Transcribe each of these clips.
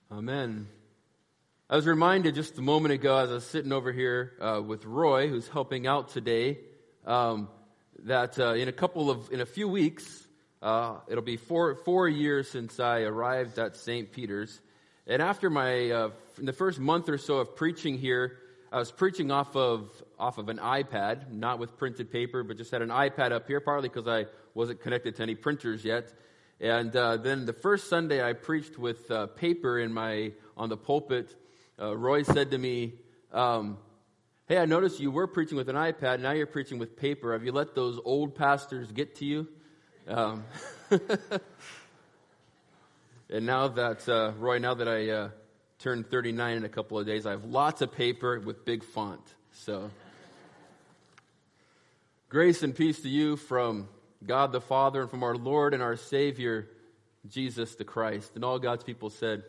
Amen. I was reminded just a moment ago as I was sitting over here with Roy, who's helping out today, that in a few weeks, it'll be four years since I arrived at St. Peter's. And after in the first month or so of preaching here, I was preaching off of an iPad, not with printed paper, but just had an iPad up here, partly because I wasn't connected to any printers yet. And then the first Sunday I preached with paper on the pulpit. Roy said to me, hey, I noticed you were preaching with an iPad, now you're preaching with paper. Have you let those old pastors get to you? And now that, Roy, now that I turned 39 in a couple of days, I have lots of paper with big font. So, grace and peace to you from God the Father and from our Lord and our Savior, Jesus the Christ. And all God's people said,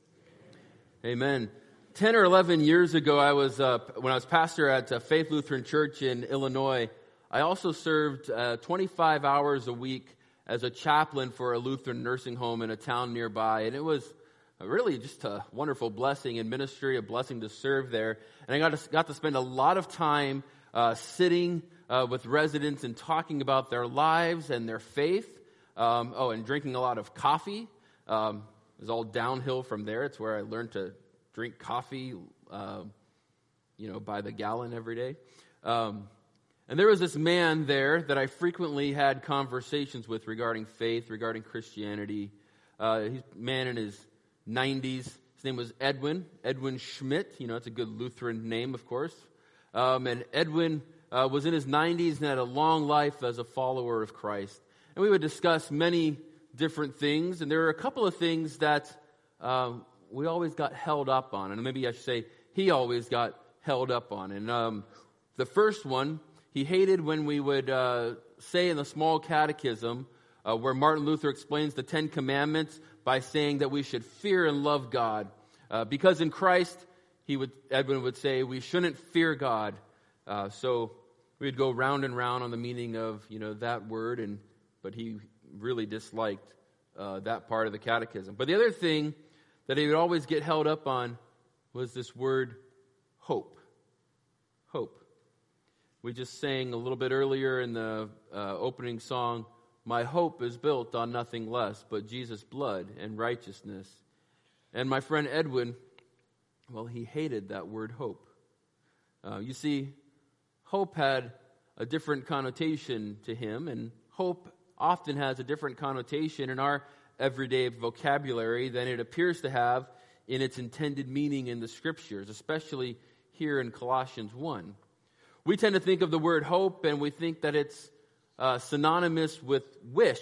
Amen. 10 or 11 years ago, when I was pastor at Faith Lutheran Church in Illinois, I also served 25 hours a week as a chaplain for a Lutheran nursing home in a town nearby. And it was really just a wonderful blessing in ministry, a blessing to serve there. And I got to spend a lot of time sitting with residents and talking about their lives and their faith. And drinking a lot of coffee. It was all downhill from there. It's where I learned to drink coffee, by the gallon every day. And there was this man there that I frequently had conversations with regarding faith, regarding Christianity. He's a man in his 90s. His name was Edwin Schmidt. It's a good Lutheran name, of course. And Edwin was in his 90s and had a long life as a follower of Christ. And we would discuss many different things. And there were a couple of things that we always got held up on. And maybe I should say he always got held up on. And the first one, he hated when we would say in the small catechism where Martin Luther explains the 10 Commandments by saying that we should fear and love God. Because in Christ, Edwin would say, we shouldn't fear God. So we'd go round and round on the meaning of, that word, but he really disliked that part of the catechism. But the other thing that he would always get held up on was this word, hope. Hope. We just sang a little bit earlier in the opening song, my hope is built on nothing less but Jesus' blood and righteousness. And my friend Edwin, well, he hated that word hope. You see, hope had a different connotation to him, and hope often has a different connotation in our everyday vocabulary than it appears to have in its intended meaning in the Scriptures, especially here in Colossians 1. We tend to think of the word hope, and we think that it's synonymous with wish.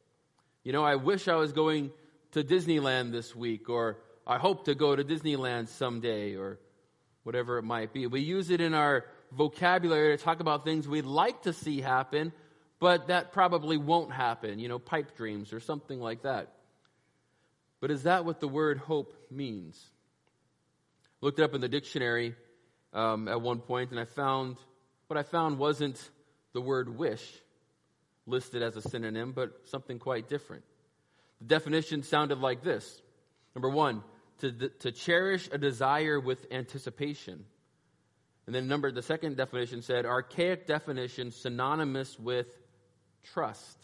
I wish I was going to Disneyland this week, or I hope to go to Disneyland someday, or whatever it might be. We use it in our vocabulary to talk about things we'd like to see happen, but that probably won't happen, pipe dreams or something like that. But is that what the word hope means? Looked it up in the dictionary at one point, and what I found wasn't the word wish listed as a synonym, but something quite different. The definition sounded like this. Number one, to cherish a desire with anticipation. And then the second definition said, archaic definition synonymous with trust.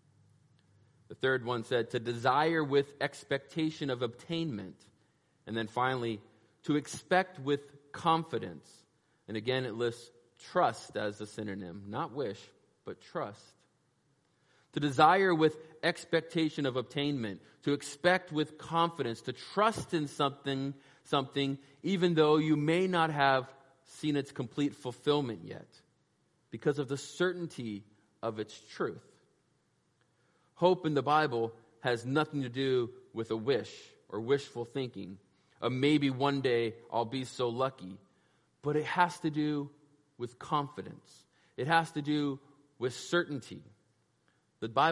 The third one said, to desire with expectation of obtainment. And then finally, to expect with confidence. And again, it lists trust as the synonym, not wish, but trust. To desire with expectation of obtainment, to expect with confidence, to trust in something, even though you may not have seen its complete fulfillment yet, because of the certainty of its truth. Hope in the Bible has nothing to do with a wish or wishful thinking. Maybe one day I'll be so lucky. But it has to do with confidence. It has to do with certainty. The Bible